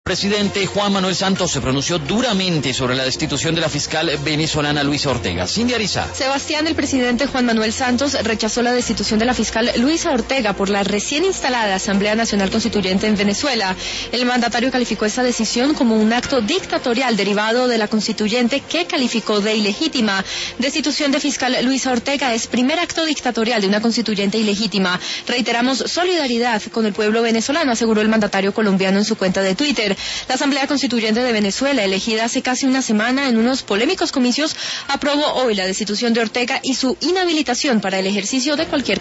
El presidente Juan Manuel Santos se pronunció duramente sobre la destitución de la fiscal venezolana Luisa Ortega. Cindy Ariza. Sebastián, el presidente Juan Manuel Santos rechazó la destitución de la fiscal Luisa Ortega por la recién instalada Asamblea Nacional Constituyente en Venezuela. El mandatario calificó esta decisión como un acto dictatorial derivado de la constituyente que calificó de ilegítima. Destitución de fiscal Luisa Ortega es primer acto dictatorial de una constituyente ilegítima. Reiteramos solidaridad con el pueblo venezolano, aseguró el mandatario colombiano en su cuenta de Twitter. La Asamblea Constituyente de Venezuela, elegida hace casi una semana en unos polémicos comicios, aprobó hoy la destitución de Ortega y su inhabilitación para el ejercicio de cualquier